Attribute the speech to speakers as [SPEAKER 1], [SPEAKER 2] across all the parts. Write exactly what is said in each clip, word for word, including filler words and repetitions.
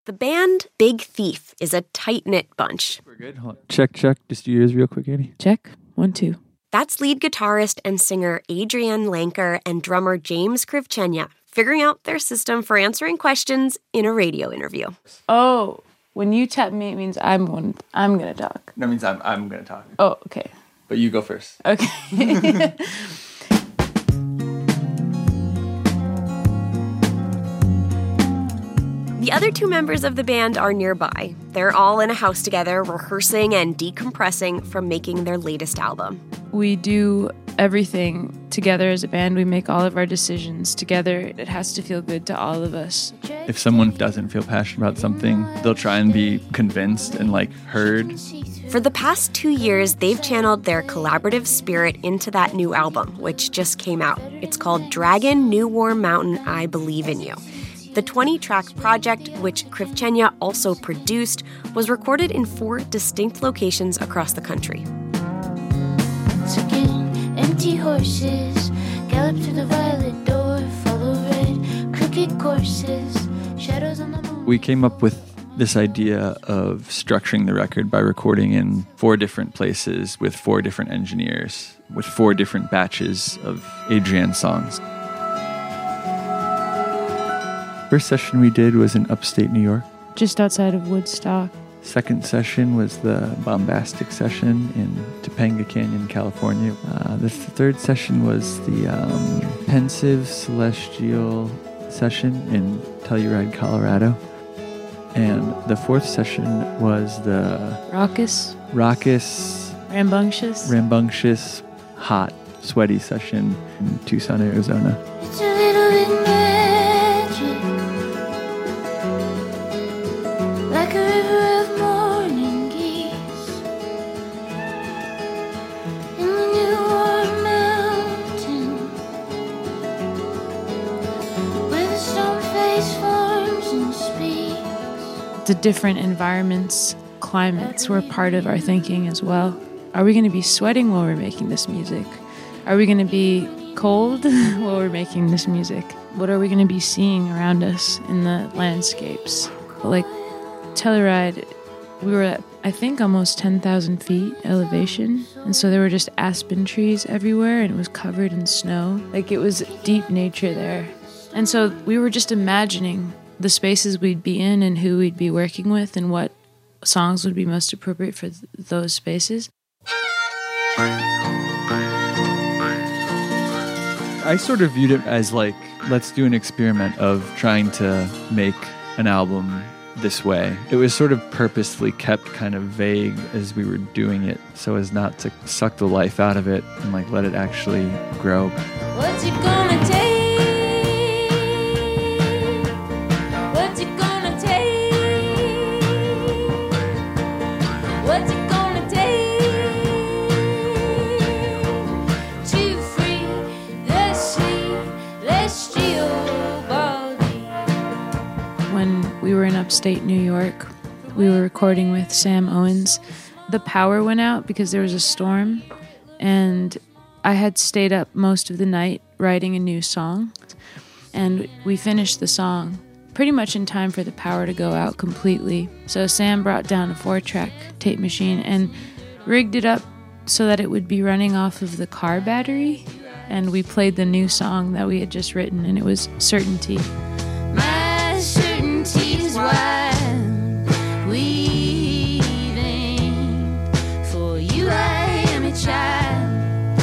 [SPEAKER 1] The band Big Thief is a tight-knit bunch.
[SPEAKER 2] We're good. Hold on. Check, check. Just do yours real quick, Annie.
[SPEAKER 3] Check. One, two.
[SPEAKER 1] That's lead guitarist and singer Adrienne Lanker and drummer James Krivchenya figuring out their system for answering questions in a radio interview.
[SPEAKER 3] Oh, when you tap me, it means I'm one. I'm gonna talk.
[SPEAKER 2] That means I'm I'm gonna talk.
[SPEAKER 3] Oh, okay.
[SPEAKER 2] But you go first.
[SPEAKER 3] Okay.
[SPEAKER 1] The other two members of the band are nearby. They're all in a house together, rehearsing and decompressing from making their latest album.
[SPEAKER 3] We do everything together as a band. We make all of our decisions together. It has to feel good to all of us.
[SPEAKER 2] If someone doesn't feel passionate about something, they'll try and be convinced and, like, heard.
[SPEAKER 1] For the past two years, they've channeled their collaborative spirit into that new album, which just came out. It's called Dragon, New Warm Mountain, I Believe in You. The twenty-track project, which Krivchenya also produced, was recorded in four distinct locations across the country.
[SPEAKER 4] Again, empty horses gallop to the violet door, follow red, crooked courses, shadows on the moon.
[SPEAKER 2] We came up with this idea of structuring the record by recording in four different places with four different engineers, with four different batches of Adrienne songs. First session we did was in upstate New York.
[SPEAKER 3] Just outside of Woodstock.
[SPEAKER 2] Second session was the bombastic session in Topanga Canyon, California. Uh, the third session was the um, pensive celestial session in Telluride, Colorado. And the fourth session was the
[SPEAKER 3] Raucous.
[SPEAKER 2] raucous,
[SPEAKER 3] Rambunctious.
[SPEAKER 2] rambunctious, hot, sweaty session in Tucson, Arizona.
[SPEAKER 4] It's a little bit magic, like a river of morning geese in the new warm mountain, where the stone face forms and speaks.
[SPEAKER 3] The different environments, climates were part of our thinking as well. Are we going to be sweating while we're making this music? Are we going to be cold while we're making this music? What are we going to be seeing around us in the landscapes? Like Telluride, we were at, I think, almost ten thousand feet elevation. And so there were just aspen trees everywhere, and it was covered in snow. Like, it was deep nature there. And so we were just imagining the spaces we'd be in and who we'd be working with and what songs would be most appropriate for th- those spaces.
[SPEAKER 2] I sort of viewed it as like, let's do an experiment of trying to make an album this way. It was sort of purposefully kept kind of vague as we were doing it so as not to suck the life out of it and like let it actually grow.
[SPEAKER 4] What's it gonna take? What's it gonna take? What's it gonna take to free the celestial body?
[SPEAKER 3] When we were in upstate New York, we were recording with Sam Owens. The power went out because there was a storm, and I had stayed up most of the night writing a new song, and we finished the song pretty much in time for the power to go out completely. So Sam brought down a four-track tape machine and rigged it up so that it would be running off of the car battery, and we played the new song that we had just written, and it was Certainty.
[SPEAKER 4] My certainty is wide, weaving. For you I am a child,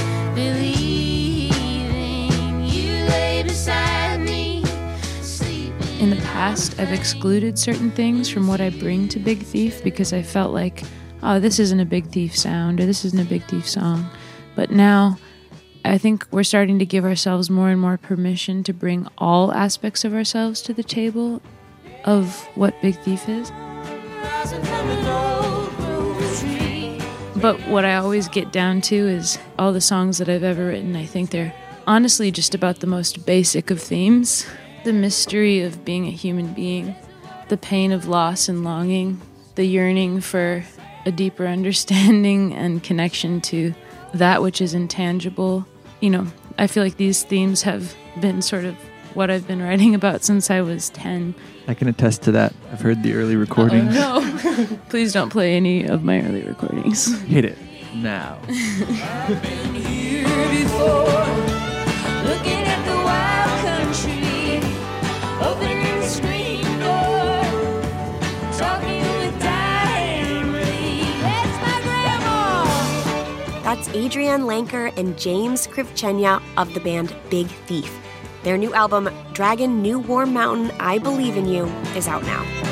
[SPEAKER 4] believing. You lay beside me, sleeping.
[SPEAKER 3] In the past, I've excluded certain things from what I bring to Big Thief because I felt like, oh, this isn't a Big Thief sound or this isn't a Big Thief song. But now I think we're starting to give ourselves more and more permission to bring all aspects of ourselves to the table of what Big Thief is. But what I always get down to is all the songs that I've ever written, I think they're honestly just about the most basic of themes. The mystery of being a human being, the pain of loss and longing, the yearning for a deeper understanding and connection to that which is intangible. You know, I feel like these themes have been sort of what I've been writing about since I was ten.
[SPEAKER 2] I can attest to that. I've heard the early recordings.
[SPEAKER 3] Oh, no. Please don't play any of my early recordings.
[SPEAKER 2] Hit it now.
[SPEAKER 5] I've been here before, looking at the wild country, opening the screen door, talking with Diane Reed. That's my grandma.
[SPEAKER 1] That's Adrienne Lanker and James Krivchenya of the band Big Thief. Their new album, Dragon New Warm Mountain, I Believe in You, is out now.